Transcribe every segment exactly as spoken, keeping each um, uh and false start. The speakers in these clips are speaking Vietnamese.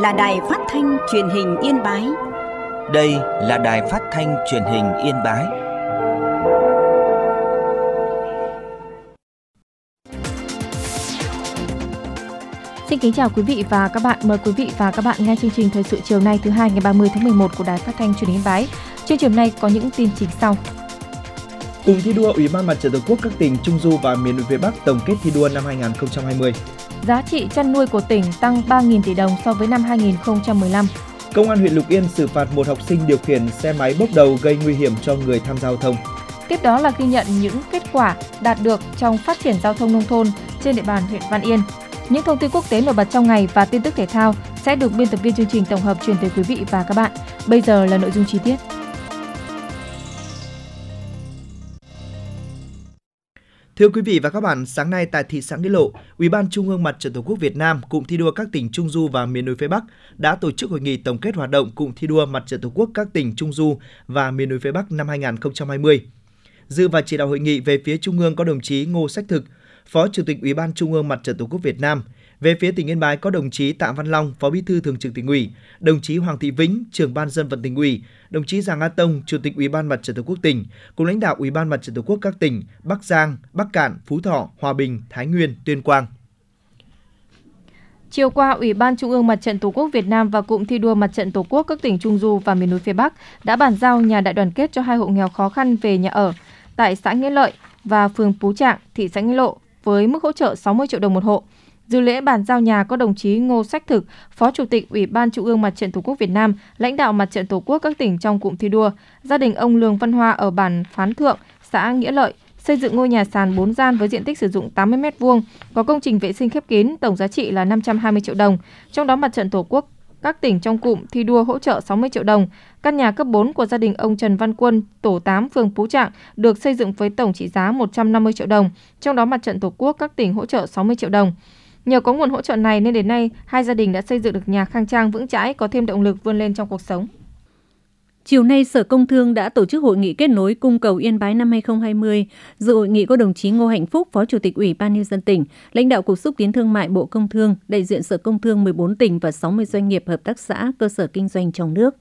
là Đài Phát thanh Truyền hình Yên Bái. Đây là Đài Phát thanh Truyền hình Yên Bái. Xin kính chào quý vị và các bạn. Mời quý vị và các bạn nghe chương trình Thời sự chiều nay thứ hai ngày ba mươi tháng mười một của Đài Phát thanh Truyền hình Yên Bái. Chương trình này có những tin chính sau. Cùng thi đua, Ủy ban Mặt trận Tổ quốc các tỉnh Trung Du và miền núi phía Bắc tổng kết thi đua năm hai không hai không. Giá trị chăn nuôi của tỉnh tăng ba nghìn tỷ đồng so với năm hai không một lăm. Công an huyện Lục Yên xử phạt một học sinh điều khiển xe máy bốc đầu gây nguy hiểm cho người tham gia giao thông. Tiếp đó là ghi nhận những kết quả đạt được trong phát triển giao thông nông thôn trên địa bàn huyện Văn Yên. Những thông tin quốc tế nổi bật trong ngày và tin tức thể thao sẽ được biên tập viên chương trình tổng hợp truyền tới quý vị và các bạn. Bây giờ là nội dung chi tiết. Thưa quý vị và các bạn, sáng nay tại thị xã Nghĩa Lộ, Ủy ban Trung ương Mặt trận Tổ quốc Việt Nam, Cụm thi đua các tỉnh Trung Du và miền núi phía Bắc đã tổ chức hội nghị tổng kết hoạt động Cụm thi đua Mặt trận Tổ quốc các tỉnh Trung Du và miền núi phía Bắc năm hai không hai không. Dự và chỉ đạo hội nghị về phía Trung ương có đồng chí Ngô Sách Thực, Phó Chủ tịch Ủy ban Trung ương Mặt trận Tổ quốc Việt Nam. Về phía tỉnh Yên Bái có đồng chí Tạ Văn Long, Phó Bí thư Thường trực Tỉnh ủy, đồng chí Hoàng Thị Vĩnh, Trưởng ban Dân vận Tỉnh ủy, đồng chí Giàng A Tông, Chủ tịch Ủy ban Mặt trận Tổ quốc tỉnh, cùng lãnh đạo Ủy ban Mặt trận Tổ quốc các tỉnh Bắc Giang, Bắc Kạn, Phú Thọ, Hòa Bình, Thái Nguyên, Tuyên Quang. Chiều qua, Ủy ban Trung ương Mặt trận Tổ quốc Việt Nam và Cụm thi đua Mặt trận Tổ quốc các tỉnh Trung Du và miền núi phía Bắc đã bàn giao nhà đại đoàn kết cho hai hộ nghèo khó khăn về nhà ở tại xã Nghĩa Lợi và phường Pú Trạng, thị xã Nghĩa Lộ với mức hỗ trợ sáu mươi triệu đồng một hộ. Dự lễ bàn giao nhà có đồng chí Ngô Sách Thực, Phó Chủ tịch Ủy ban Trung ương Mặt trận Tổ quốc Việt Nam, lãnh đạo Mặt trận Tổ quốc các tỉnh trong cụm thi đua. Gia đình ông Lương Văn Hoa ở bản Phán Thượng, xã Nghĩa Lợi xây dựng ngôi nhà sàn bốn gian với diện tích sử dụng tám mươi mét vuông, có công trình vệ sinh khép kín, tổng giá trị là năm trăm hai mươi triệu đồng. Trong đó Mặt trận Tổ quốc các tỉnh trong cụm thi đua hỗ trợ sáu mươi triệu đồng. Căn nhà cấp bốn của gia đình ông Trần Văn Quân, tổ tám phường Pú Trạng được xây dựng với tổng trị giá một trăm năm mươi triệu đồng. Trong đó Mặt trận Tổ quốc các tỉnh hỗ trợ sáu mươi triệu đồng. Nhờ có nguồn hỗ trợ này nên đến nay, hai gia đình đã xây dựng được nhà khang trang vững chãi, có thêm động lực vươn lên trong cuộc sống. Chiều nay, Sở Công Thương đã tổ chức hội nghị kết nối cung cầu Yên Bái năm hai không hai không. Dự hội nghị có đồng chí Ngô Hạnh Phúc, Phó Chủ tịch Ủy ban Nhân dân tỉnh, lãnh đạo Cục Xúc tiến Thương mại Bộ Công Thương, đại diện Sở Công Thương mười bốn tỉnh và sáu mươi doanh nghiệp, hợp tác xã, cơ sở kinh doanh trong nước.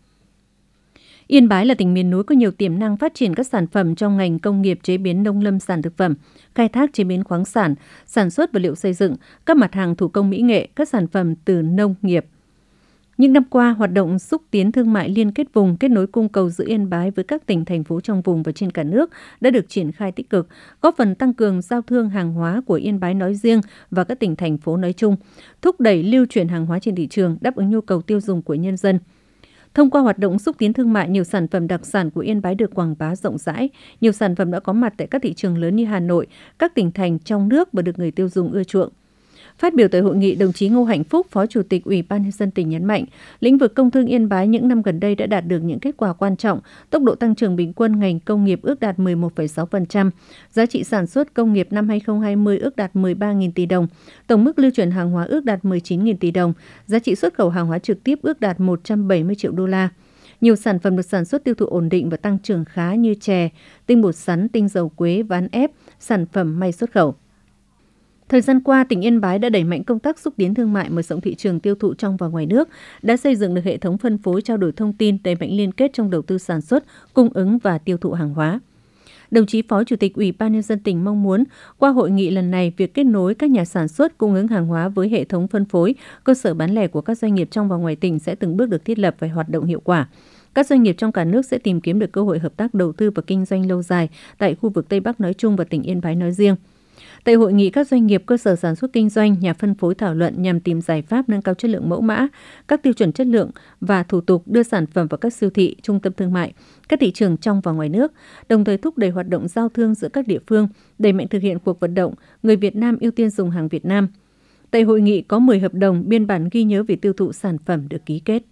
Yên Bái là tỉnh miền núi có nhiều tiềm năng phát triển các sản phẩm trong ngành công nghiệp chế biến nông lâm sản thực phẩm, khai thác chế biến khoáng sản, sản xuất vật liệu xây dựng, các mặt hàng thủ công mỹ nghệ, các sản phẩm từ nông nghiệp. Những năm qua, hoạt động xúc tiến thương mại liên kết vùng, kết nối cung cầu giữa Yên Bái với các tỉnh, thành phố trong vùng và trên cả nước đã được triển khai tích cực, góp phần tăng cường giao thương hàng hóa của Yên Bái nói riêng và các tỉnh, thành phố nói chung, thúc đẩy lưu chuyển hàng hóa trên thị trường, đáp ứng nhu cầu tiêu dùng của nhân dân. Thông qua hoạt động xúc tiến thương mại, nhiều sản phẩm đặc sản của Yên Bái được quảng bá rộng rãi. Nhiều sản phẩm đã có mặt tại các thị trường lớn như Hà Nội, các tỉnh thành trong nước và được người tiêu dùng ưa chuộng. Phát biểu tại hội nghị, đồng chí Ngô Hạnh Phúc, Phó Chủ tịch Ủy ban Nhân dân tỉnh nhấn mạnh, lĩnh vực công thương Yên Bái những năm gần đây đã đạt được những kết quả quan trọng, tốc độ tăng trưởng bình quân ngành công nghiệp ước đạt mười một phẩy sáu phần trăm, giá trị sản xuất công nghiệp năm hai không hai không ước đạt mười ba nghìn tỷ đồng, tổng mức lưu chuyển hàng hóa ước đạt mười chín nghìn tỷ đồng, giá trị xuất khẩu hàng hóa trực tiếp ước đạt một trăm bảy mươi triệu đô la. Nhiều sản phẩm được sản xuất tiêu thụ ổn định và tăng trưởng khá như chè, tinh bột sắn, tinh dầu quế, ván ép, sản phẩm may xuất khẩu. Thời gian qua, tỉnh Yên Bái đã đẩy mạnh công tác xúc tiến thương mại, mở rộng thị trường tiêu thụ trong và ngoài nước, đã xây dựng được hệ thống phân phối, trao đổi thông tin, đẩy mạnh liên kết trong đầu tư sản xuất, cung ứng và tiêu thụ hàng hóa. Đồng chí Phó Chủ tịch Ủy ban Nhân dân tỉnh mong muốn, qua hội nghị lần này, việc kết nối các nhà sản xuất, cung ứng hàng hóa với hệ thống phân phối, cơ sở bán lẻ của các doanh nghiệp trong và ngoài tỉnh sẽ từng bước được thiết lập và hoạt động hiệu quả. Các doanh nghiệp trong cả nước sẽ tìm kiếm được cơ hội hợp tác đầu tư và kinh doanh lâu dài tại khu vực Tây Bắc nói chung và tỉnh Yên Bái nói riêng. Tại hội nghị, các doanh nghiệp, cơ sở sản xuất kinh doanh, nhà phân phối thảo luận nhằm tìm giải pháp nâng cao chất lượng mẫu mã, các tiêu chuẩn chất lượng và thủ tục đưa sản phẩm vào các siêu thị, trung tâm thương mại, các thị trường trong và ngoài nước, đồng thời thúc đẩy hoạt động giao thương giữa các địa phương, đẩy mạnh thực hiện cuộc vận động người Việt Nam ưu tiên dùng hàng Việt Nam. Tại hội nghị có mười hợp đồng, biên bản ghi nhớ về tiêu thụ sản phẩm được ký kết.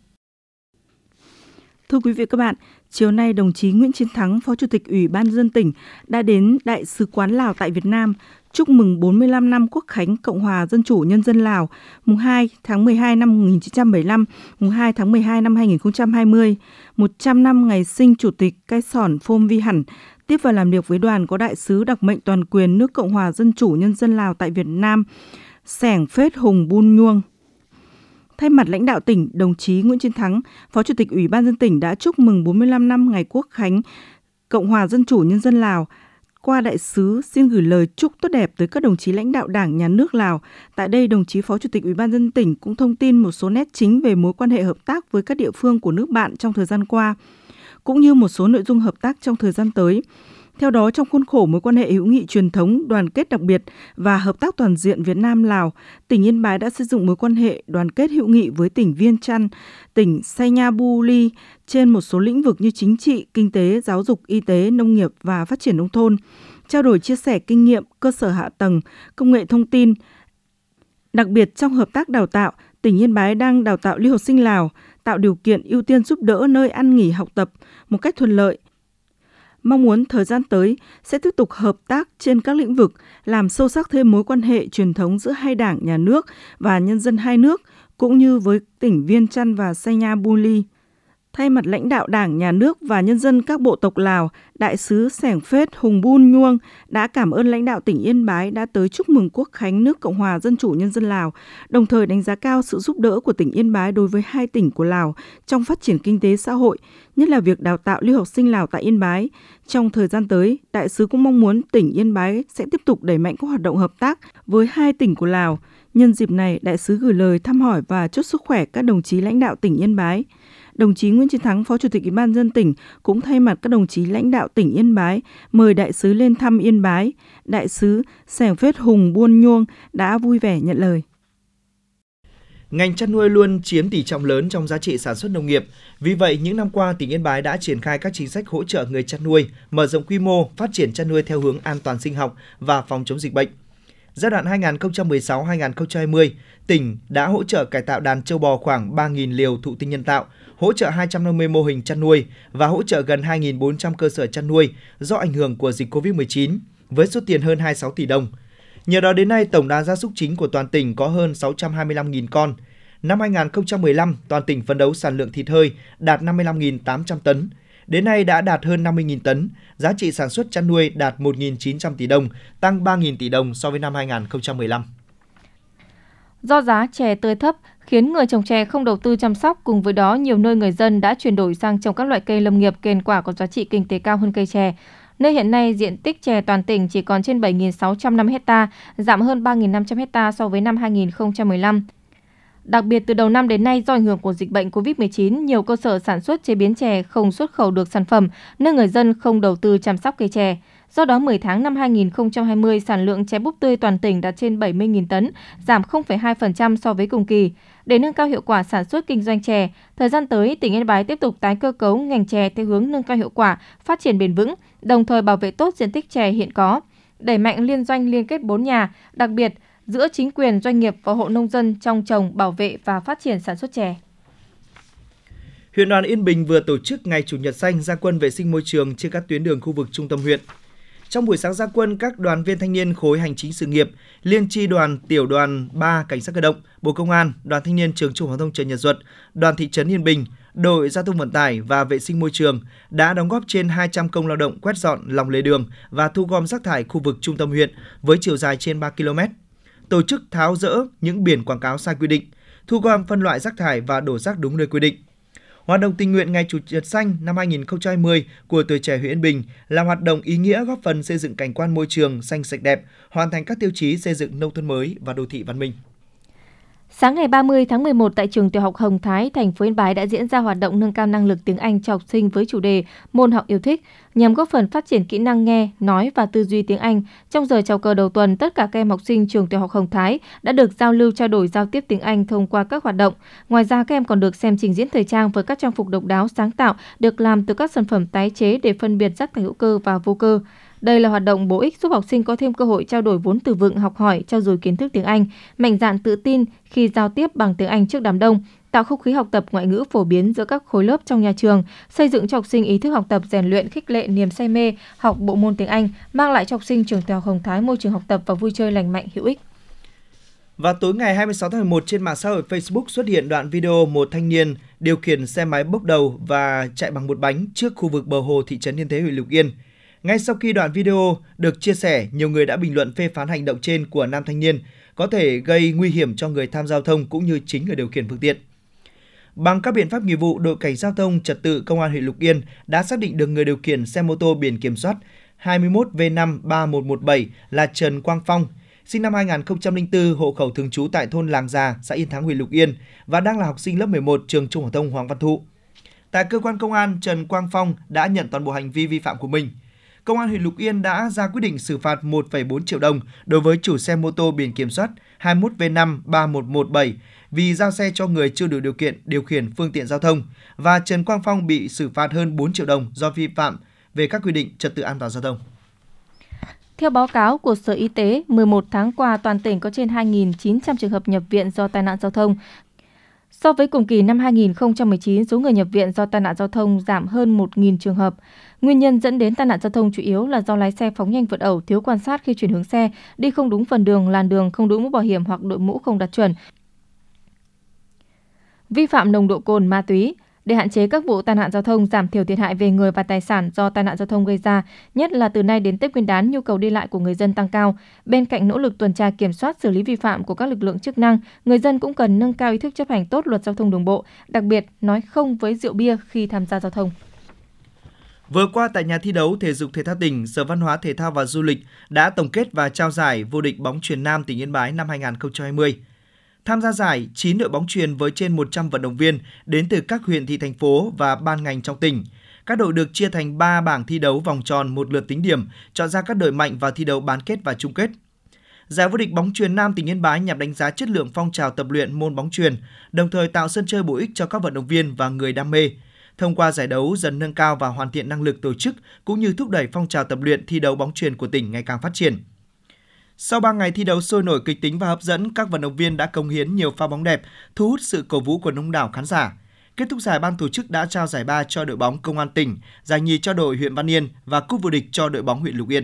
Thưa quý vị và các bạn, chiều nay đồng chí Nguyễn Chiến Thắng, Phó Chủ tịch Ủy ban Nhân dân tỉnh đã đến Đại sứ quán Lào tại Việt Nam chúc mừng bốn mươi lăm năm Quốc khánh Cộng hòa Dân chủ Nhân dân Lào, mùng hai tháng mười hai năm một nghìn chín trăm bảy mươi lăm, mùng hai tháng mười hai năm hai nghìn không trăm hai mươi, một trăm năm ngày sinh Chủ tịch Cai Sòn Phôm Vi Hẳn. Tiếp và làm việc với đoàn có Đại sứ đặc mệnh toàn quyền nước Cộng hòa Dân chủ Nhân dân Lào tại Việt Nam, Sẻng Phết Hùng Bun Nhuông. Thay mặt lãnh đạo tỉnh, đồng chí Nguyễn Chiến Thắng, Phó Chủ tịch Ủy ban nhân dân tỉnh đã chúc mừng bốn mươi lăm năm ngày Quốc khánh Cộng hòa Dân chủ Nhân dân Lào. Qua đại sứ xin gửi lời chúc tốt đẹp tới các đồng chí lãnh đạo Đảng, Nhà nước Lào. Tại đây, đồng chí Phó Chủ tịch Ủy ban nhân dân tỉnh cũng thông tin một số nét chính về mối quan hệ hợp tác với các địa phương của nước bạn trong thời gian qua, cũng như một số nội dung hợp tác trong thời gian tới. Theo đó, trong khuôn khổ mối quan hệ hữu nghị truyền thống, đoàn kết đặc biệt và hợp tác toàn diện Việt Nam-Lào, tỉnh Yên Bái đã xây dựng mối quan hệ đoàn kết hữu nghị với tỉnh Viêng Chăn, tỉnh Saynabuli trên một số lĩnh vực như chính trị, kinh tế, giáo dục, y tế, nông nghiệp và phát triển nông thôn, trao đổi chia sẻ kinh nghiệm, cơ sở hạ tầng, công nghệ thông tin. Đặc biệt trong hợp tác đào tạo, tỉnh Yên Bái đang đào tạo lưu học sinh Lào, tạo điều kiện ưu tiên giúp đỡ nơi ăn nghỉ học tập một cách thuận lợi. Mong muốn thời gian tới sẽ tiếp tục hợp tác trên các lĩnh vực, làm sâu sắc thêm mối quan hệ truyền thống giữa hai đảng, nhà nước và nhân dân hai nước, cũng như với tỉnh Viêng Chăn và Saynabuli. Thay mặt lãnh đạo Đảng, Nhà nước và nhân dân các bộ tộc Lào, Đại sứ Sẻng Phết Hùng Bun Nhuông đã cảm ơn lãnh đạo tỉnh Yên Bái đã tới chúc mừng Quốc khánh nước Cộng hòa Dân chủ Nhân dân Lào, đồng thời đánh giá cao sự giúp đỡ của tỉnh Yên Bái đối với hai tỉnh của Lào trong phát triển kinh tế xã hội, nhất là việc đào tạo lưu học sinh Lào tại Yên Bái. Trong thời gian tới, Đại sứ cũng mong muốn tỉnh Yên Bái sẽ tiếp tục đẩy mạnh các hoạt động hợp tác với hai tỉnh của Lào. Nhân dịp này, Đại sứ gửi lời thăm hỏi và chúc sức khỏe các đồng chí lãnh đạo tỉnh Yên Bái. Đồng chí Nguyễn Chiến Thắng, Phó Chủ tịch Ủy ban nhân dân tỉnh cũng thay mặt các đồng chí lãnh đạo tỉnh Yên Bái mời đại sứ lên thăm Yên Bái. Đại sứ Sẻng Phết Hùng Buôn Nhuông đã vui vẻ nhận lời. Ngành chăn nuôi luôn chiếm tỷ trọng lớn trong giá trị sản xuất nông nghiệp. Vì vậy, những năm qua, tỉnh Yên Bái đã triển khai các chính sách hỗ trợ người chăn nuôi, mở rộng quy mô, phát triển chăn nuôi theo hướng an toàn sinh học và phòng chống dịch bệnh. Giai đoạn hai nghìn không trăm mười sáu đến hai nghìn không trăm hai mươi, tỉnh đã hỗ trợ cải tạo đàn trâu bò khoảng ba nghìn liều thụ tinh nhân tạo, hỗ trợ hai trăm năm mươi mô hình chăn nuôi và hỗ trợ gần hai nghìn bốn trăm cơ sở chăn nuôi do ảnh hưởng của dịch covid mười chín với số tiền hơn hai mươi sáu tỷ đồng. Nhờ đó đến nay, tổng đàn gia súc chính của toàn tỉnh có hơn sáu trăm hai mươi lăm nghìn con. Năm hai nghìn không trăm mười lăm, toàn tỉnh phấn đấu sản lượng thịt hơi đạt năm mươi lăm nghìn tám trăm tấn. Đến nay đã đạt hơn năm mươi nghìn tấn, giá trị sản xuất chăn nuôi đạt một nghìn chín trăm tỷ đồng, tăng ba nghìn tỷ đồng so với năm hai nghìn không trăm mười lăm. Do giá chè tươi thấp khiến người trồng chè không đầu tư chăm sóc, cùng với đó nhiều nơi người dân đã chuyển đổi sang trồng các loại cây lâm nghiệp kèn quả có giá trị kinh tế cao hơn cây chè. Nơi hiện nay diện tích chè toàn tỉnh chỉ còn trên bảy nghìn sáu trăm năm mươi ha, giảm hơn ba nghìn năm trăm ha so với năm hai nghìn không trăm mười lăm. Đặc biệt từ đầu năm đến nay do ảnh hưởng của dịch bệnh covid mười chín, nhiều cơ sở sản xuất chế biến chè không xuất khẩu được sản phẩm nên người dân không đầu tư chăm sóc cây chè. Do đó, mười tháng năm hai nghìn không trăm hai mươi, sản lượng chè búp tươi toàn tỉnh đạt trên bảy mươi nghìn tấn, giảm không phẩy hai phần trăm so với cùng kỳ. Để nâng cao hiệu quả sản xuất kinh doanh chè, thời gian tới, tỉnh Yên Bái tiếp tục tái cơ cấu ngành chè theo hướng nâng cao hiệu quả, phát triển bền vững, đồng thời bảo vệ tốt diện tích chè hiện có, đẩy mạnh liên doanh liên kết bốn nhà, đặc biệt giữa chính quyền, doanh nghiệp và hộ nông dân trong trồng, bảo vệ và phát triển sản xuất chè. Huyện đoàn Yên Bình vừa tổ chức ngày Chủ nhật xanh ra quân vệ sinh môi trường trên các tuyến đường khu vực trung tâm huyện. Trong buổi sáng ra quân, các đoàn viên thanh niên khối hành chính sự nghiệp, liên chi đoàn, tiểu đoàn ba Cảnh sát cơ động, Bộ Công an, đoàn thanh niên trường Trung học phổ thông Trần Nhật Duật, đoàn thị trấn Yên Bình, đội giao thông vận tải và vệ sinh môi trường đã đóng góp trên hai trăm công lao động quét dọn lòng lề đường và thu gom rác thải khu vực trung tâm huyện với chiều dài trên ba ki lô mét. Tổ chức tháo dỡ những biển quảng cáo sai quy định, thu gom phân loại rác thải và đổ rác đúng nơi quy định. Hoạt động tình nguyện ngày Chủ nhật xanh năm hai nghìn không trăm hai mươi của tuổi trẻ huyện Yên Bình là hoạt động ý nghĩa góp phần xây dựng cảnh quan môi trường xanh sạch đẹp, hoàn thành các tiêu chí xây dựng nông thôn mới và đô thị văn minh. Sáng ngày ba mươi tháng mười một tại trường tiểu học Hồng Thái, thành phố Yên Bái đã diễn ra hoạt động nâng cao năng lực tiếng Anh cho học sinh với chủ đề môn học yêu thích, nhằm góp phần phát triển kỹ năng nghe, nói và tư duy tiếng Anh. Trong giờ chào cờ đầu tuần, tất cả các em học sinh trường tiểu học Hồng Thái đã được giao lưu trao đổi giao tiếp tiếng Anh thông qua các hoạt động. Ngoài ra, các em còn được xem trình diễn thời trang với các trang phục độc đáo sáng tạo được làm từ các sản phẩm tái chế để phân biệt rác thải hữu cơ và vô cơ. Đây là hoạt động bổ ích giúp học sinh có thêm cơ hội trao đổi vốn từ vựng, học hỏi, trau dồi kiến thức tiếng Anh, mạnh dạn tự tin khi giao tiếp bằng tiếng Anh trước đám đông, tạo không khí học tập ngoại ngữ phổ biến giữa các khối lớp trong nhà trường, xây dựng cho học sinh ý thức học tập, rèn luyện, khích lệ niềm say mê học bộ môn tiếng Anh, mang lại cho học sinh trường tiểu học Hồng Thái môi trường học tập và vui chơi lành mạnh, hữu ích. Và tối ngày hai mươi sáu tháng mười một, trên mạng xã hội Facebook xuất hiện đoạn video một thanh niên điều khiển xe máy bốc đầu và chạy bằng một bánh trước khu vực bờ hồ thị trấn Yên Thế, huyện Lục Yên. Ngay sau khi đoạn video được chia sẻ, nhiều người đã bình luận phê phán hành động trên của nam thanh niên. có thể gây nguy hiểm cho người tham gia giao thông cũng như chính người điều khiển phương tiện. Bằng các biện pháp nghiệp vụ, đội cảnh giao thông trật tự Công an huyện Lục Yên đã xác định được người điều khiển xe mô tô biển kiểm soát hai mốt V năm ba một một bảy là Trần Quang Phong, sinh năm hai nghìn không trăm lẻ bốn, hộ khẩu thường trú tại thôn Làng Già, xã Yên Thắng, huyện Lục Yên và đang là học sinh lớp mười một trường Trung học phổ thông Hoàng Văn Thụ. Tại cơ quan công an, Trần Quang Phong đã nhận toàn bộ hành vi vi phạm của mình. Công an huyện Lục Yên đã ra quyết định xử phạt một phẩy bốn triệu đồng đối với chủ xe mô tô biển kiểm soát hai mốt V năm ba một một bảy vì giao xe cho người chưa đủ điều kiện điều khiển phương tiện giao thông, và Trần Quang Phong bị xử phạt hơn bốn triệu đồng do vi phạm về các quy định trật tự an toàn giao thông. Theo báo cáo của Sở Y tế, mười một tháng qua toàn tỉnh có trên hai nghìn chín trăm trường hợp nhập viện do tai nạn giao thông. So với cùng kỳ năm hai nghìn không trăm mười chín, số người nhập viện do tai nạn giao thông giảm hơn một nghìn trường hợp. Nguyên nhân dẫn đến tai nạn giao thông chủ yếu là do lái xe phóng nhanh vượt ẩu, thiếu quan sát khi chuyển hướng xe, đi không đúng phần đường, làn đường, không đội mũ bảo hiểm hoặc đội mũ không đạt chuẩn. Vi phạm nồng độ cồn, ma túy. Để hạn chế các vụ tai nạn giao thông, giảm thiểu thiệt hại về người và tài sản do tai nạn giao thông gây ra, nhất là từ nay đến Tết Nguyên đán, nhu cầu đi lại của người dân tăng cao. Bên cạnh nỗ lực tuần tra kiểm soát, xử lý vi phạm của các lực lượng chức năng, người dân cũng cần nâng cao ý thức chấp hành tốt luật giao thông đường bộ, đặc biệt nói không với rượu bia khi tham gia giao thông. Vừa qua tại nhà thi đấu Thể dục Thể thao tỉnh, Sở Văn hóa Thể thao và Du lịch đã tổng kết và trao giải vô địch bóng chuyền nam tỉnh Yên Bái năm hai nghìn không trăm hai mươi. Tham gia giải, chín đội bóng chuyền với trên một trăm vận động viên đến từ các huyện, thị, thành phố và ban ngành trong tỉnh. Các đội được chia thành ba bảng thi đấu vòng tròn một lượt tính điểm, chọn ra các đội mạnh vào thi đấu bán kết và chung kết. Giải vô địch bóng chuyền nam tỉnh Yên Bái nhằm đánh giá chất lượng phong trào tập luyện môn bóng chuyền, đồng thời tạo sân chơi bổ ích cho các vận động viên và người đam mê. Thông qua giải đấu dần nâng cao và hoàn thiện năng lực tổ chức cũng như thúc đẩy phong trào tập luyện thi đấu bóng chuyền của tỉnh ngày càng phát triển. Sau ba ngày thi đấu sôi nổi, kịch tính và hấp dẫn, các vận động viên đã cống hiến nhiều pha bóng đẹp, thu hút sự cổ vũ của đông đảo khán giả. Kết thúc giải, ban tổ chức đã trao giải ba cho đội bóng Công an tỉnh, giải nhì cho đội huyện Văn Yên và cúp vô địch cho đội bóng huyện Lục Yên.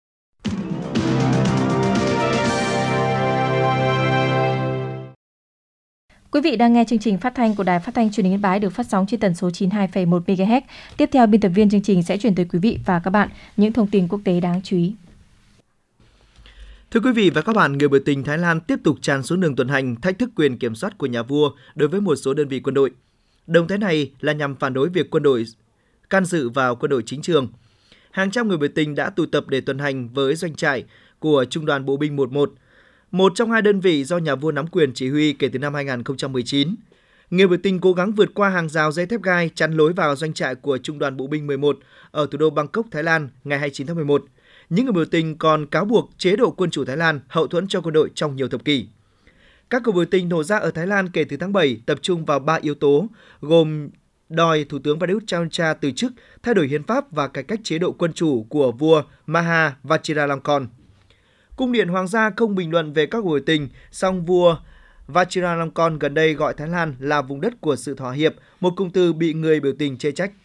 Quý vị đang nghe chương trình phát thanh của Đài Phát thanh Truyền hình Yên Bái được phát sóng trên tần số chín mươi hai phẩy một mê ga héc. Tiếp theo, biên tập viên chương trình sẽ chuyển tới quý vị và các bạn những thông tin quốc tế đáng chú ý. Thưa quý vị và các bạn, người biểu tình Thái Lan tiếp tục tràn xuống đường tuần hành, thách thức quyền kiểm soát của nhà vua đối với một số đơn vị quân đội. Động thái này là nhằm phản đối việc quân đội can dự vào quân đội chính trường. Hàng trăm người biểu tình đã tụ tập để tuần hành với doanh trại của Trung đoàn Bộ binh mười một, một trong hai đơn vị do nhà vua nắm quyền chỉ huy kể từ năm hai nghìn không trăm mười chín. Người biểu tình cố gắng vượt qua hàng rào dây thép gai chắn lối vào doanh trại của Trung đoàn Bộ binh mười một ở thủ đô Bangkok, Thái Lan ngày hai mươi chín tháng mười một. Những người biểu tình còn cáo buộc chế độ quân chủ Thái Lan hậu thuẫn cho quân đội trong nhiều thập kỷ. Các cuộc biểu tình nổ ra ở Thái Lan kể từ tháng bảy tập trung vào ba yếu tố, gồm đòi Thủ tướng Prayut Chan-o-cha từ chức, thay đổi hiến pháp và cải cách chế độ quân chủ của vua Maha Vajiralongkorn. Cung điện Hoàng gia không bình luận về các cuộc biểu tình, song vua Vajiralongkorn gần đây gọi Thái Lan là vùng đất của sự thỏa hiệp, một cụm từ bị người biểu tình chê trách.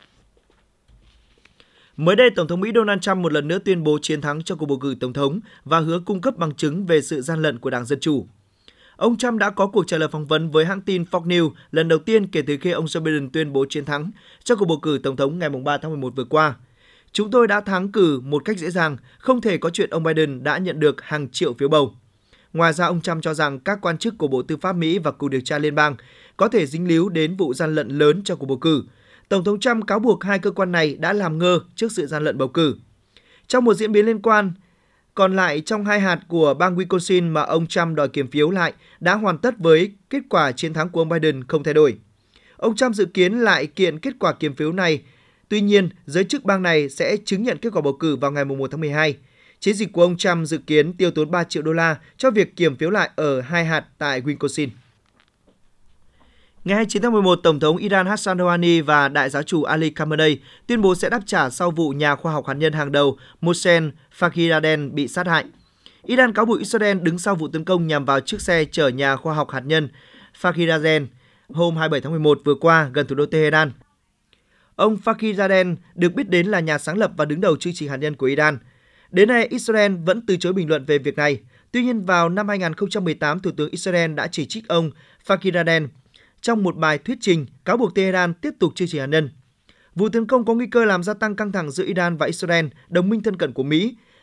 Mới đây, Tổng thống Mỹ Donald Trump một lần nữa tuyên bố chiến thắng trong cuộc bầu cử tổng thống và hứa cung cấp bằng chứng về sự gian lận của Đảng Dân Chủ. Ông Trump đã có cuộc trả lời phỏng vấn với hãng tin Fox News lần đầu tiên kể từ khi ông Joe Biden tuyên bố chiến thắng trong cuộc bầu cử tổng thống ngày ba tháng mười một vừa qua. Chúng tôi đã thắng cử một cách dễ dàng, không thể có chuyện ông Biden đã nhận được hàng triệu phiếu bầu. Ngoài ra, ông Trump cho rằng các quan chức của Bộ Tư pháp Mỹ và Cục Điều tra Liên bang có thể dính líu đến vụ gian lận lớn trong cuộc bầu cử. Tổng thống Trump cáo buộc hai cơ quan này đã làm ngơ trước sự gian lận bầu cử. Trong một diễn biến liên quan, còn lại trong hai hạt của bang Wisconsin mà ông Trump đòi kiểm phiếu lại đã hoàn tất với kết quả chiến thắng của ông Biden không thay đổi. Ông Trump dự kiến lại kiện kết quả kiểm phiếu này. Tuy nhiên, giới chức bang này sẽ chứng nhận kết quả bầu cử vào ngày một tháng mười hai. Chiến dịch của ông Trump dự kiến tiêu tốn ba triệu đô la cho việc kiểm phiếu lại ở hai hạt tại Wisconsin. Ngày hai mươi chín tháng mười một, Tổng thống Iran Hassan Rouhani và Đại giáo chủ Ali Khamenei tuyên bố sẽ đáp trả sau vụ nhà khoa học hạt nhân hàng đầu Mohsen Fakhrizadeh bị sát hại. Iran cáo buộc Israel đứng sau vụ tấn công nhằm vào chiếc xe chở nhà khoa học hạt nhân Fakhrizadeh hôm hai mươi bảy tháng mười một vừa qua gần thủ đô Tehran. Ông Fakhrizadeh được biết đến là nhà sáng lập và đứng đầu chương trình hạt nhân của Iran. Đến nay, Israel vẫn từ chối bình luận về việc này. Tuy nhiên, vào năm hai nghìn không trăm mười tám, Thủ tướng Israel đã chỉ trích ông Fakhrizadeh trong một bài thuyết trình cáo buộc Tehran tiếp tục chương trình hạt nhân. Vụ tấn công có nguy cơ làm gia tăng căng thẳng giữa Iran và Israel, đồng minh thân cận của Mỹ,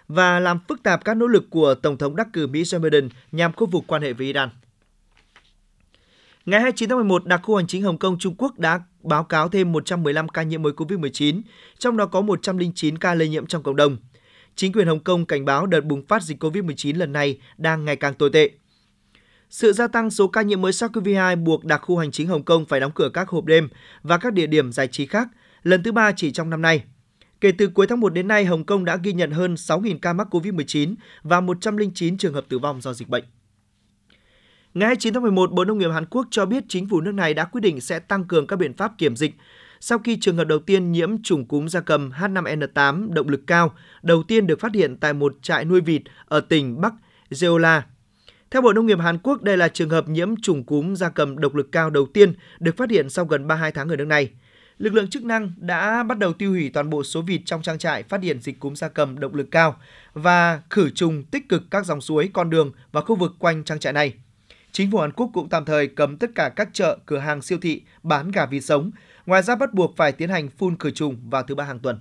và làm phức tạp các nỗ lực của Tổng thống đắc cử Mỹ Joe Biden nhằm khôi phục quan hệ với Iran. Ngày hai mươi chín tháng mười một, Đặc khu hành chính Hồng Kông Trung Quốc đã báo cáo thêm một trăm mười lăm ca nhiễm mới covid mười chín, trong đó có một trăm lẻ chín ca lây nhiễm trong cộng đồng. Chính quyền Hồng Kông cảnh báo đợt bùng phát dịch covid mười chín lần này đang ngày càng tồi tệ. Sự gia tăng số ca nhiễm mới SARS-xê o vê hai buộc Đặc khu hành chính Hồng Kông phải đóng cửa các hộp đêm và các địa điểm giải trí khác, lần thứ ba chỉ trong năm nay. Kể từ cuối tháng một đến nay, Hồng Kông đã ghi nhận hơn sáu nghìn ca mắc covid mười chín và một trăm lẻ chín trường hợp tử vong do dịch bệnh. Ngày hai mươi chín tháng mười một, Bộ Nông nghiệp Hàn Quốc cho biết chính phủ nước này đã quyết định sẽ tăng cường các biện pháp kiểm dịch sau khi trường hợp đầu tiên nhiễm chủng cúm gia cầm H năm N tám động lực cao đầu tiên được phát hiện tại một trại nuôi vịt ở tỉnh Bắc Jeolla. Theo Bộ Nông nghiệp Hàn Quốc, đây là trường hợp nhiễm chủng cúm gia cầm độc lực cao đầu tiên được phát hiện sau gần ba mươi hai tháng ở nước này. Lực lượng chức năng đã bắt đầu tiêu hủy toàn bộ số vịt trong trang trại phát hiện dịch cúm gia cầm độc lực cao và khử trùng tích cực các dòng suối, con đường và khu vực quanh trang trại này. Chính phủ Hàn Quốc cũng tạm thời cấm tất cả các chợ, cửa hàng, siêu thị bán gà vịt sống. Ngoài ra bắt buộc phải tiến hành phun khử trùng vào thứ ba hàng tuần.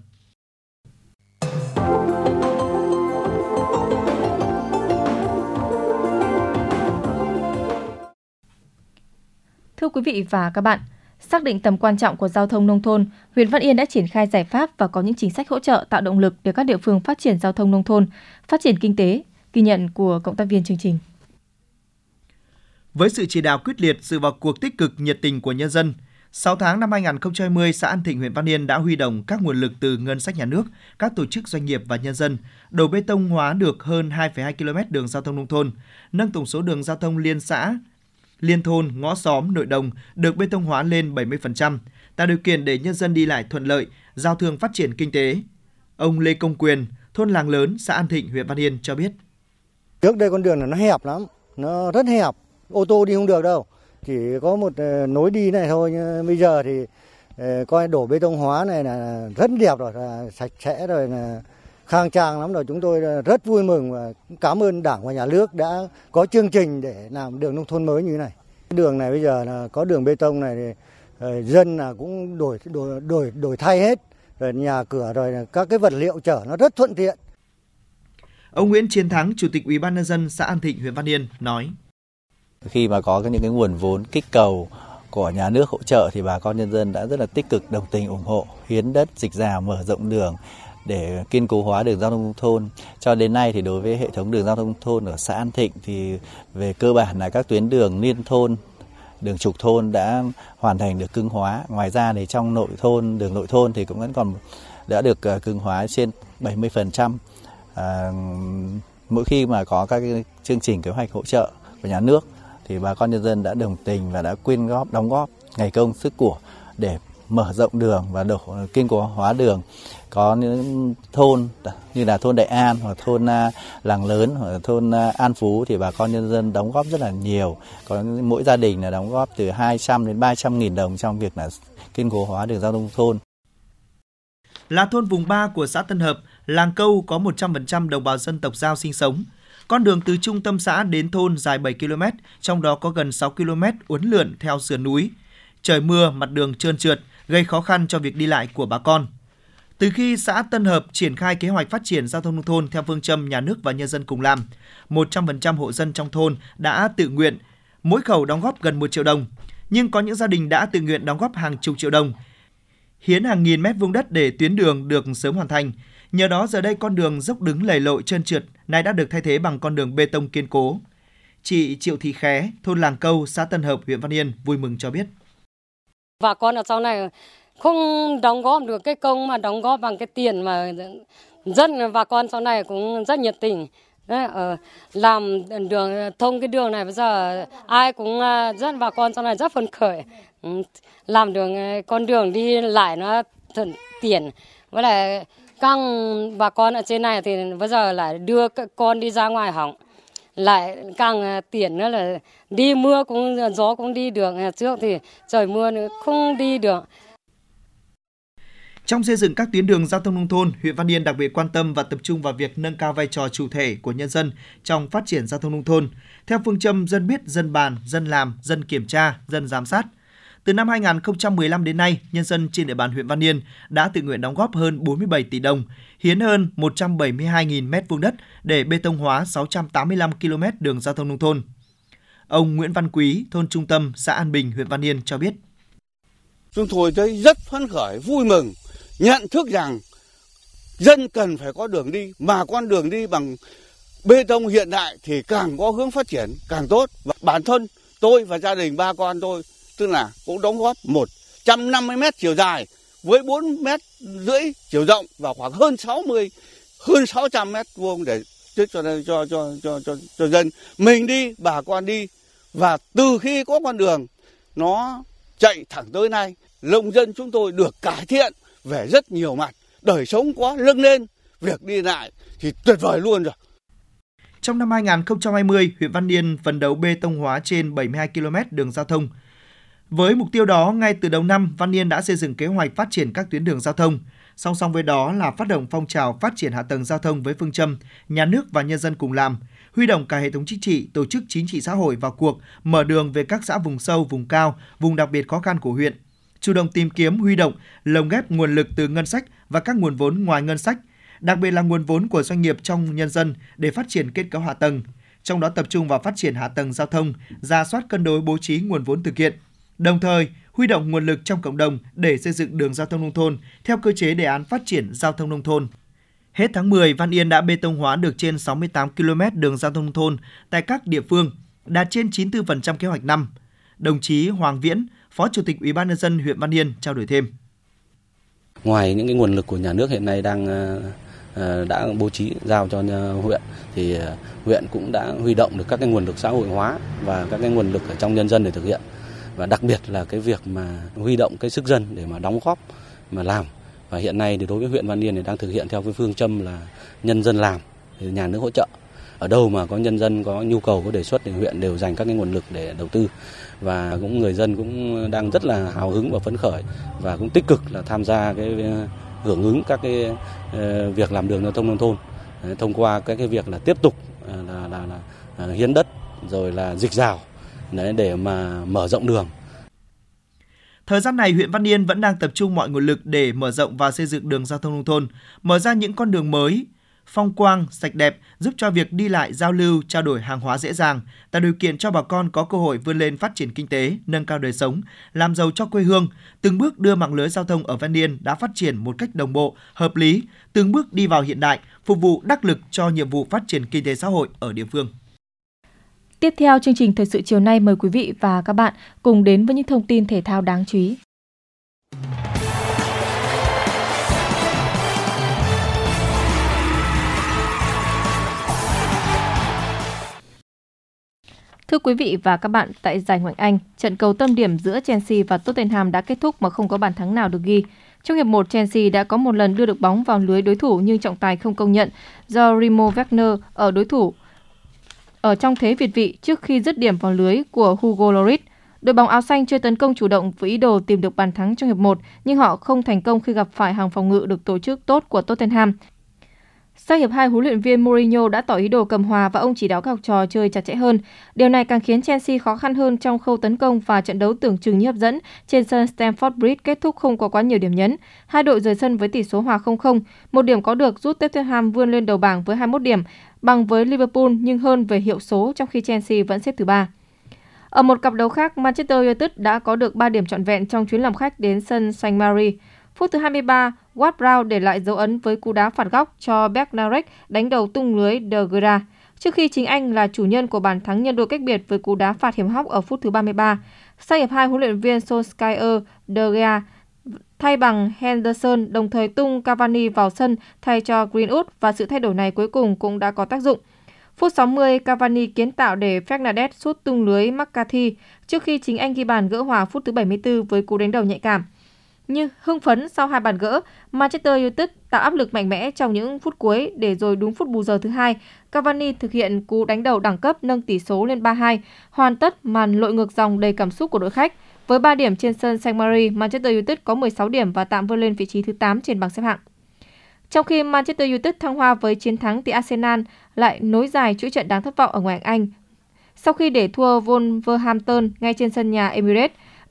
Thưa quý vị và các bạn, xác định tầm quan trọng của giao thông nông thôn, huyện Văn Yên đã triển khai giải pháp và có những chính sách hỗ trợ tạo động lực để các địa phương phát triển giao thông nông thôn, phát triển kinh tế. Ghi nhận của cộng tác viên chương trình. Với sự chỉ đạo quyết liệt, sự vào cuộc tích cực nhiệt tình của nhân dân, sáu tháng năm hai nghìn không trăm hai mươi, xã An Thịnh, huyện Văn Yên đã huy động các nguồn lực từ ngân sách nhà nước, các tổ chức doanh nghiệp và nhân dân, đổ bê tông hóa được hơn hai phẩy hai ki lô mét đường giao thông nông thôn, nâng tổng số đường giao thông liên xã, liên thôn, ngõ xóm, nội đồng được bê tông hóa lên bảy mươi phần trăm, tạo điều kiện để nhân dân đi lại thuận lợi, giao thương phát triển kinh tế. Ông Lê Công Quyền, thôn Làng Lớn, xã An Thịnh, huyện Văn Yên cho biết. Trước đây con đường này nó hẹp lắm, nó rất hẹp, ô tô đi không được đâu, chỉ có một nối đi này thôi. Nhưng bây giờ thì coi đổ bê tông hóa này là rất đẹp rồi, là sạch sẽ rồi, là khang trang lắm rồi. Chúng tôi rất vui mừng và cảm ơn Đảng và Nhà nước đã có chương trình để làm đường nông thôn mới như thế này. Đường này bây giờ là có đường bê tông này thì dân là cũng đổi đổi đổi đổi thay hết, rồi nhà cửa rồi các cái vật liệu chở nó rất thuận tiện. Ông Nguyễn Chiến Thắng, Chủ tịch Ủy ban nhân dân xã An Thịnh, huyện Văn Yên nói: Khi mà có những cái nguồn vốn kích cầu của nhà nước hỗ trợ thì bà con nhân dân đã rất là tích cực đồng tình ủng hộ, hiến đất, dịch rào, mở rộng đường để kiên cố hóa đường giao thông nông thôn. Cho đến nay thì đối với hệ thống đường giao thông nông thôn ở xã An Thịnh thì về cơ bản là các tuyến đường liên thôn, đường trục thôn đã hoàn thành được cứng hóa. Ngoài ra thì trong nội thôn, đường nội thôn thì cũng vẫn còn đã được cứng hóa trên bảy mươi phần trăm. À, mỗi khi mà có các cái chương trình kế hoạch hỗ trợ của nhà nước thì bà con nhân dân đã đồng tình và đã quyên góp, đóng góp ngày công sức của để mở rộng đường và đổ kiên cố hóa đường. Có những thôn như là thôn Đại An hoặc thôn Làng Lớn hoặc thôn An Phú thì bà con nhân dân đóng góp rất là nhiều. Có mỗi gia đình là đóng góp từ hai trăm đến ba trăm nghìn đồng trong việc là kiên cố hóa đường giao thông nông thôn. Là thôn vùng ba của xã Tân Hợp, làng Câu có một trăm phần trăm đồng bào dân tộc Dao sinh sống. Con đường từ trung tâm xã đến thôn dài bảy ki lô mét, trong đó có gần sáu ki lô mét uốn lượn theo sườn núi. Trời mưa, mặt đường trơn trượt, gây khó khăn cho việc đi lại của bà con. Từ khi xã Tân Hợp triển khai kế hoạch phát triển giao thông nông thôn theo phương châm nhà nước và nhân dân cùng làm, một trăm phần trăm hộ dân trong thôn đã tự nguyện, mỗi khẩu đóng góp gần một triệu đồng. Nhưng có những gia đình đã tự nguyện đóng góp hàng chục triệu đồng, hiến hàng nghìn mét vuông đất để tuyến đường được sớm hoàn thành. Nhờ đó giờ đây con đường dốc đứng lầy lội trơn trượt nay đã được thay thế bằng con đường bê tông kiên cố. Chị Triệu Thị Khé, thôn Làng Câu, xã Tân Hợp, huyện Văn Yên vui mừng cho biết. Bà con ở sau này không đóng góp được cái công mà đóng góp bằng cái tiền mà dân bà con sau này cũng rất nhiệt tình. Đấy, ờ, làm đường thông cái đường này bây giờ ai cũng rất bà con sau này rất phấn khởi. Làm đường con đường đi lại nó thuận tiện. Với lại các bà con ở trên này thì bây giờ lại đưa các con đi ra ngoài hỏng. Lại càng tiện nữa là đi mưa cũng gió cũng đi được, trước thì trời mưa nữa không đi được. Trong xây dựng các tuyến đường giao thông nông thôn, huyện Văn Yên đặc biệt quan tâm và tập trung vào việc nâng cao vai trò chủ thể của nhân dân trong phát triển giao thông nông thôn, theo phương châm dân biết, dân bàn, dân làm, dân kiểm tra, dân giám sát. Từ năm hai nghìn không trăm mười lăm đến nay, nhân dân trên địa bàn huyện Văn Yên đã tự nguyện đóng góp hơn bốn mươi bảy tỷ đồng, hiến hơn một trăm bảy mươi hai nghìn mét vuông đất để bê tông hóa sáu trăm tám mươi lăm ki lô mét đường giao thông nông thôn. Ông Nguyễn Văn Quý, thôn Trung Tâm, xã An Bình, huyện Văn Yên cho biết. Chúng tôi thấy rất phấn khởi, vui mừng, nhận thức rằng dân cần phải có đường đi, mà con đường đi bằng bê tông hiện đại thì càng có hướng phát triển càng tốt. Và bản thân tôi và gia đình ba con tôi, tức là cũng đóng góp một trăm năm mươi mét chiều dài với bốn mét rưỡi chiều rộng và khoảng hơn sáu mươi, hơn sáu trăm mét vuông để cho cho cho cho cho cho dân mình đi, bà con đi. Và từ khi có con đường nó chạy thẳng tới nay, nông dân chúng tôi được cải thiện về rất nhiều mặt, đời sống có nâng lên, việc đi lại thì tuyệt vời luôn rồi. Trong năm hai nghìn không trăm hai mươi, huyện Văn Yên phấn đấu bê tông hóa trên bảy mươi hai ki lô mét đường giao thông. Với mục tiêu đó, ngay từ đầu năm, Văn Yên đã xây dựng kế hoạch phát triển các tuyến đường giao thông. Song song với đó là phát động phong trào phát triển hạ tầng giao thông với phương châm nhà nước và nhân dân cùng làm, huy động cả hệ thống chính trị, tổ chức chính trị xã hội vào cuộc, mở đường về các xã vùng sâu, vùng cao, vùng đặc biệt khó khăn của huyện, chủ động tìm kiếm, huy động, lồng ghép nguồn lực từ ngân sách và các nguồn vốn ngoài ngân sách, đặc biệt là nguồn vốn của doanh nghiệp trong nhân dân để phát triển kết cấu hạ tầng, trong đó tập trung vào phát triển hạ tầng giao thông, rà soát cân đối bố trí nguồn vốn thực hiện. Đồng thời, huy động nguồn lực trong cộng đồng để xây dựng đường giao thông nông thôn theo cơ chế đề án phát triển giao thông nông thôn. Hết tháng mười, Văn Yên đã bê tông hóa được trên sáu mươi tám ki lô mét đường giao thông nông thôn tại các địa phương, đạt trên chín mươi tư phần trăm kế hoạch năm. Đồng chí Hoàng Viễn, Phó Chủ tịch Ủy ban nhân dân huyện Văn Yên trao đổi thêm. Ngoài những cái nguồn lực của nhà nước hiện nay đang đã bố trí giao cho huyện, thì huyện cũng đã huy động được các cái nguồn lực xã hội hóa và các cái nguồn lực ở trong nhân dân để thực hiện. Và đặc biệt là cái việc mà huy động cái sức dân để mà đóng góp mà làm. Và hiện nay thì đối với huyện Văn Yên thì đang thực hiện theo cái phương châm là nhân dân làm thì nhà nước hỗ trợ. Ở đâu mà có nhân dân có nhu cầu, có đề xuất thì huyện đều dành các cái nguồn lực để đầu tư. Và cũng người dân cũng đang rất là hào hứng và phấn khởi và cũng tích cực là tham gia cái hưởng ứng các cái việc làm đường giao thông nông thôn thông qua các cái việc là tiếp tục là, là, là hiến đất rồi là dịch rào để mà mở rộng đường. Thời gian này, huyện Văn Yên vẫn đang tập trung mọi nguồn lực để mở rộng và xây dựng đường giao thông nông thôn, mở ra những con đường mới, phong quang, sạch đẹp, giúp cho việc đi lại, giao lưu, trao đổi hàng hóa dễ dàng, tạo điều kiện cho bà con có cơ hội vươn lên phát triển kinh tế, nâng cao đời sống, làm giàu cho quê hương, từng bước đưa mạng lưới giao thông ở Văn Yên đã phát triển một cách đồng bộ, hợp lý, từng bước đi vào hiện đại, phục vụ đắc lực cho nhiệm vụ phát triển kinh tế xã hội ở địa phương. Tiếp theo chương trình thời sự chiều nay, mời quý vị và các bạn cùng đến với những thông tin thể thao đáng chú ý. Thưa quý vị và các bạn, tại giải Ngoại hạng Anh, trận cầu tâm điểm giữa Chelsea và Tottenham đã kết thúc mà không có bàn thắng nào được ghi. Trong hiệp một, Chelsea đã có một lần đưa được bóng vào lưới đối thủ nhưng trọng tài không công nhận do Timo Werner ở đối thủ ở trong thế việt vị trước khi dứt điểm vào lưới của Hugo Lloris. Đội bóng áo xanh chơi tấn công chủ động với ý đồ tìm được bàn thắng trong hiệp một, nhưng họ không thành công khi gặp phải hàng phòng ngự được tổ chức tốt của Tottenham. Sang hiệp hai, huấn luyện viên Mourinho đã tỏ ý đồ cầm hòa và ông chỉ đạo các học trò chơi chặt chẽ hơn. Điều này càng khiến Chelsea khó khăn hơn trong khâu tấn công và trận đấu tưởng chừng như hấp dẫn trên sân Stamford Bridge kết thúc không có quá nhiều điểm nhấn. Hai đội rời sân với tỷ số hòa không không. Một điểm có được giúp Tottenham vươn lên đầu bảng với hai mươi mốt điểm, bằng với Liverpool nhưng hơn về hiệu số trong khi Chelsea vẫn xếp thứ ba. Ở một cặp đấu khác, Manchester United đã có được ba điểm trọn vẹn trong chuyến làm khách đến sân Saint Mary. Phút thứ hai mươi ba, Ward-Prowse để lại dấu ấn với cú đá phạt góc cho Bednarek đánh đầu tung lưới De Gea, trước khi chính anh là chủ nhân của bàn thắng nhân đôi cách biệt với cú đá phạt hiểm hóc ở phút thứ ba mươi ba. Sang hiệp hai, huấn luyện viên Solskjaer De Gea thay bằng Henderson, đồng thời tung Cavani vào sân thay cho Greenwood và sự thay đổi này cuối cùng cũng đã có tác dụng. Phút sáu mươi, Cavani kiến tạo để Fernandes sút tung lưới McCarthy trước khi chính anh ghi bàn gỡ hòa phút thứ bảy mươi tư với cú đánh đầu nhạy cảm. Nhưng hưng phấn sau hai bàn gỡ, Manchester United tạo áp lực mạnh mẽ trong những phút cuối để rồi đúng phút bù giờ thứ hai, Cavani thực hiện cú đánh đầu đẳng cấp nâng tỷ số lên ba hai, hoàn tất màn lội ngược dòng đầy cảm xúc của đội khách. Với ba điểm trên sân Saint Mary, Manchester United có mười sáu điểm và tạm vươn lên vị trí thứ tám trên bảng xếp hạng. Trong khi Manchester United thăng hoa với chiến thắng thì Arsenal lại nối dài chuỗi trận đáng thất vọng ở ngoại hạng Anh. Sau khi để thua Wolverhampton ngay trên sân nhà Emirates,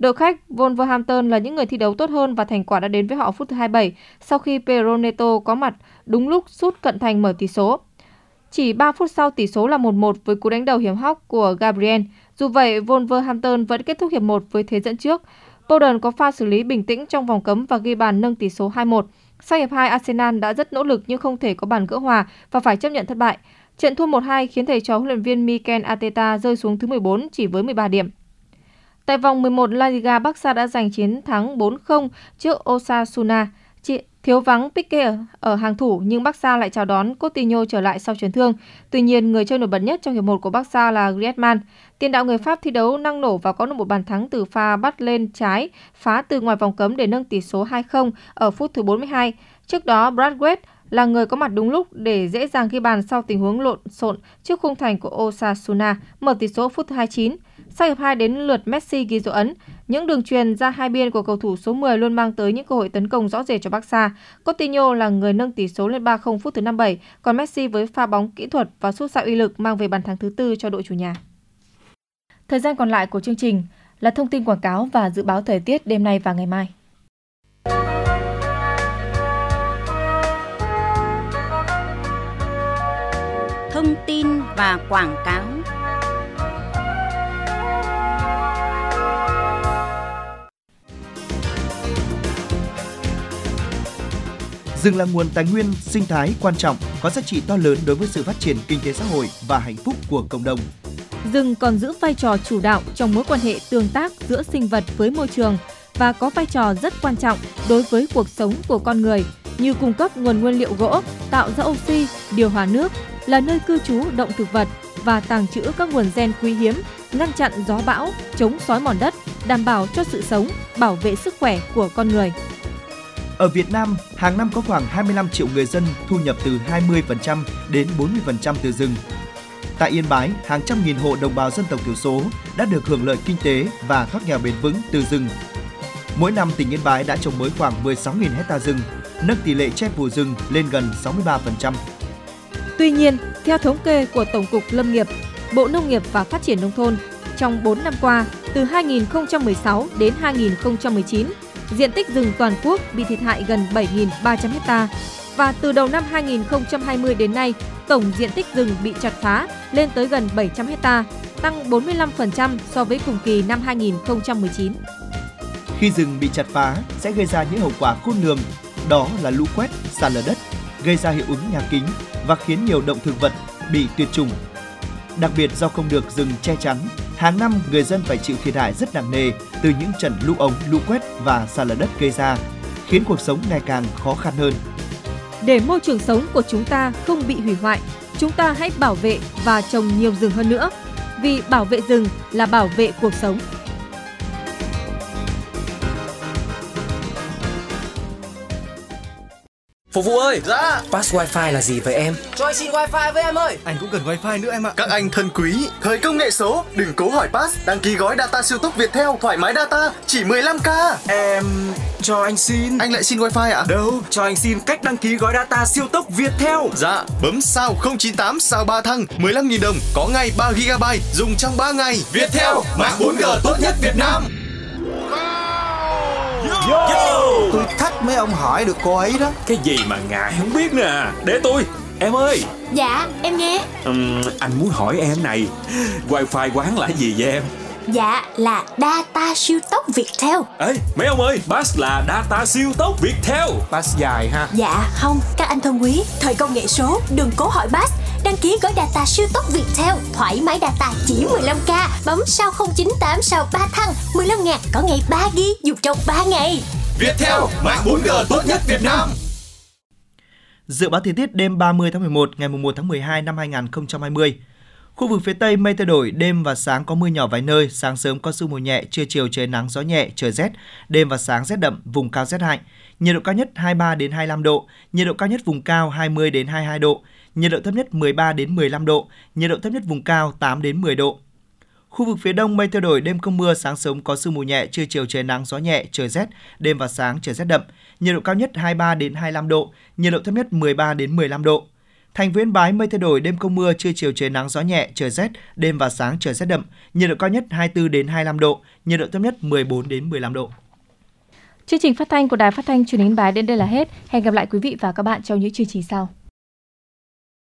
Đội khách Wolverhampton là những người thi đấu tốt hơn và thành quả đã đến với họ phút thứ hai mươi bảy sau khi Pedro Neto có mặt đúng lúc sút cận thành mở tỷ số. Chỉ ba phút sau tỷ số là một một với cú đánh đầu hiểm hóc của Gabriel. Dù vậy, Wolverhampton vẫn kết thúc hiệp một với thế dẫn trước. Bowden có pha xử lý bình tĩnh trong vòng cấm và ghi bàn nâng tỷ số hai một. Sau hiệp hai, Arsenal đã rất nỗ lực nhưng không thể có bàn gỡ hòa và phải chấp nhận thất bại. Trận thua một hai khiến thầy trò huấn luyện viên Mikel Arteta rơi xuống thứ mười bốn chỉ với mười ba điểm. Tại vòng mười một La Liga, Barca đã giành chiến thắng bốn không trước Osasuna. Thiếu vắng Pique ở hàng thủ nhưng Barca lại chào đón Coutinho trở lại sau chấn thương. Tuy nhiên, người chơi nổi bật nhất trong hiệp một của Barca là Griezmann. Tiền đạo người Pháp thi đấu năng nổ và có được một bàn thắng từ pha bắt lên trái, phá từ ngoài vòng cấm để nâng tỷ số hai không ở phút thứ bốn mươi hai. Trước đó, Braithwaite là người có mặt đúng lúc để dễ dàng ghi bàn sau tình huống lộn xộn trước khung thành của Osasuna, mở tỷ số phút thứ hai mươi chín. Sau hiệp hai đến lượt Messi ghi dấu ấn. Những đường chuyền ra hai biên của cầu thủ số mười luôn mang tới những cơ hội tấn công rõ rệt cho Barca. Coutinho là người nâng tỷ số lên ba không phút thứ năm mươi bảy, còn Messi với pha bóng kỹ thuật và sút xa uy lực mang về bàn thắng thứ tư cho đội chủ nhà. Thời gian còn lại của chương trình là thông tin quảng cáo và dự báo thời tiết đêm nay và ngày mai. Thông tin và quảng cáo. Rừng là nguồn tài nguyên sinh thái quan trọng, có giá trị to lớn đối với sự phát triển kinh tế xã hội và hạnh phúc của cộng đồng. Rừng còn giữ vai trò chủ đạo trong mối quan hệ tương tác giữa sinh vật với môi trường và có vai trò rất quan trọng đối với cuộc sống của con người, như cung cấp nguồn nguyên liệu gỗ, tạo ra oxy, điều hòa nước, là nơi cư trú động thực vật và tàng trữ các nguồn gen quý hiếm, ngăn chặn gió bão, chống xói mòn đất, đảm bảo cho sự sống, bảo vệ sức khỏe của con người. Ở Việt Nam, hàng năm có khoảng hai mươi lăm triệu người dân thu nhập từ hai mươi phần trăm đến bốn mươi phần trăm từ rừng. Tại Yên Bái, hàng trăm nghìn hộ đồng bào dân tộc thiểu số đã được hưởng lợi kinh tế và thoát nghèo bền vững từ rừng. Mỗi năm, tỉnh Yên Bái đã trồng mới khoảng mười sáu nghìn ha rừng, nâng tỷ lệ che phủ rừng lên gần sáu mươi ba phần trăm. Tuy nhiên, theo thống kê của Tổng cục Lâm nghiệp, Bộ Nông nghiệp và Phát triển Nông thôn, trong bốn năm qua, từ hai nghìn không trăm mười sáu đến hai nghìn không trăm mười chín, diện tích rừng toàn quốc bị thiệt hại gần bảy nghìn ba trăm ha. Và từ đầu năm hai nghìn không trăm hai mươi đến nay, tổng diện tích rừng bị chặt phá lên tới gần bảy trăm ha, tăng bốn mươi lăm phần trăm so với cùng kỳ năm hai nghìn không trăm mười chín. Khi rừng bị chặt phá sẽ gây ra những hậu quả khôn lường, đó là lũ quét, sạt lở đất, gây ra hiệu ứng nhà kính và khiến nhiều động thực vật bị tuyệt chủng. Đặc biệt do không được rừng che chắn, hàng năm người dân phải chịu thiệt hại rất nặng nề từ những trận lũ ống, lũ quét và sạt lở đất gây ra, khiến cuộc sống ngày càng khó khăn hơn. Để môi trường sống của chúng ta không bị hủy hoại, chúng ta hãy bảo vệ và trồng nhiều rừng hơn nữa, vì bảo vệ rừng là bảo vệ cuộc sống. Phục vụ ơi! Dạ! Pass wifi là gì vậy em? Cho anh xin wifi với em ơi! Anh cũng cần wifi nữa em ạ. Các anh thân quý, thời công nghệ số, đừng cố hỏi pass, đăng ký gói data siêu tốc Viettel, thoải mái data, chỉ mười lăm ca. Em... cho anh xin... Anh lại xin wifi ạ? Đâu, cho anh xin cách đăng ký gói data siêu tốc Viettel. Dạ, bấm sao không chín tám sao ba thăng, mười lăm nghìn đồng, có ngày ba gi ga bai, dùng trong ba ngày. Viettel, mạng bốn G tốt nhất Việt Nam. Yo! Yo! Tôi thách mấy ông hỏi được cô ấy đó. Cái gì mà ngài không biết nè. Để tôi. Em ơi. Dạ em nghe. uhm, Anh muốn hỏi em này, wifi quán là gì vậy em? Dạ là data siêu tốc Viettel. Ê mấy ông ơi, pass là data siêu tốc Viettel. Pass dài ha. Dạ không, các anh thân quý, thời công nghệ số, đừng cố hỏi pass. Đăng ký gói data siêu tốc Viettel, thoải mái data chỉ mười lăm ca, bấm sao không chín tám sao ba thăng, mười lăm ngàn có ngày ba gi ga bai, dùng trong ba ngày. Viettel, mạng bốn G tốt nhất Việt Nam. Dự báo thời tiết đêm ba mươi tháng mười một, ngày mùng một tháng mười hai năm hai nghìn không trăm hai mươi. Khu vực phía Tây mây thay đổi, đêm và sáng có mưa nhỏ vài nơi, sáng sớm có sương mù nhẹ, trưa chiều trời nắng gió nhẹ, trời rét, đêm và sáng rét đậm, vùng cao rét hại. Nhiệt độ cao nhất hai mươi ba đến hai mươi lăm độ, nhiệt độ cao nhất vùng cao hai mươi đến hai mươi hai độ, nhiệt độ thấp nhất mười ba đến mười lăm độ, nhiệt độ thấp nhất vùng cao tám đến mười độ. Khu vực phía Đông mây thay đổi, đêm không mưa, sáng sớm có sương mù nhẹ, trưa chiều trời nắng gió nhẹ, trời rét, đêm và sáng trời rét đậm, nhiệt độ cao nhất hai mươi ba đến hai mươi lăm độ, nhiệt độ thấp nhất mười ba đến mười lăm độ. Thành phố Yên Bái mây thay đổi, đêm không mưa, trưa chiều trời nắng gió nhẹ, trời rét, đêm và sáng trời rét đậm, nhiệt độ cao nhất hai mươi tư đến hai mươi lăm độ, nhiệt độ thấp nhất mười bốn đến mười lăm độ. Chương trình phát thanh của Đài Phát thanh Truyền hình Yên Bái đến đây là hết. Hẹn gặp lại quý vị và các bạn trong những chương trình sau.